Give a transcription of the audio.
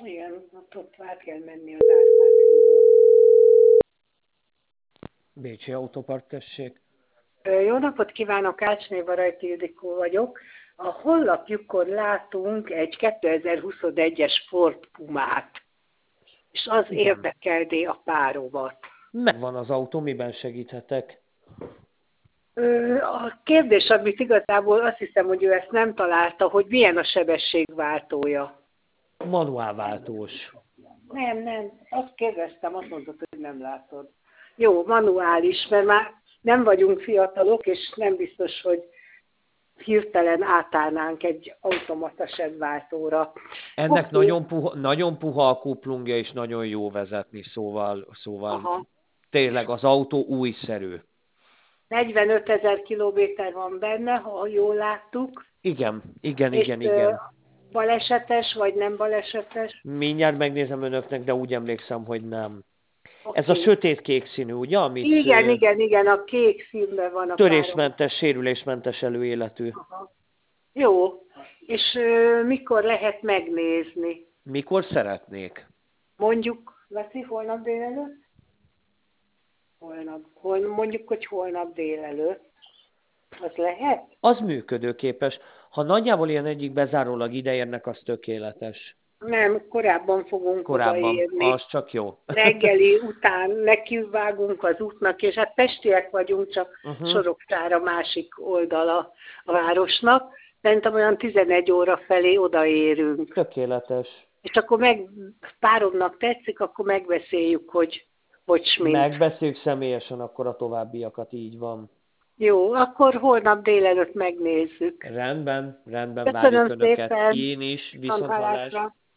Igen, ott át kell menni az Árpád-hídon. Bécsi Autopark, tessék. Jó napot kívánok, Ácsné Barajti Ildikó vagyok. A honlapjukon látunk egy 2021-es Ford Pumát, és az Igen. érdekelné a páromat. Megvan az autó, miben segíthetek? A kérdés, amit igazából azt hiszem, hogy ő ezt nem találta, hogy milyen a sebességváltója. Manuálváltós. Nem, azt kérdeztem, azt mondtad, hogy nem látod. Jó, manuális, mert már nem vagyunk fiatalok, és nem biztos, hogy hirtelen átállnánk egy automata sebváltóra. Ennek Oké. nagyon puha a kuplungja, és nagyon jó vezetni, szóval Aha. tényleg az autó újszerű. 45 000 kilométer van benne, ha jól láttuk. Igen. És balesetes, vagy nem balesetes? Mindjárt megnézem önöknek, de úgy emlékszem, hogy nem. Ez a Oké. sötétkék színű, ugye? Amit Igen, a kék színben van a törésmentes, sérülésmentes előéletű. Aha. Jó, és mikor lehet megnézni? Mikor szeretnék? Mondjuk, Laci, holnap délelőtt? Mondjuk, hogy holnap délelőtt. Az lehet? Az működőképes. Ha nagyjából ilyen egyik bezárólag ideérnek, az tökéletes. Nem, korábban fogunk odaérni. Az csak jó. Reggeli után nekivágunk az útnak, és hát pestiek vagyunk, csak Soroksára a másik oldala a városnak. Szerintem olyan 11 óra felé odaérünk. Tökéletes. És akkor páromnak tetszik, akkor megbeszéljük, hogy mint. Megbeszéljük személyesen akkor a továbbiakat, így van. Jó, akkor holnap délelőtt megnézzük. Rendben, Köszönöm várjuk önöket. szépen. Én is, viszonthallásra.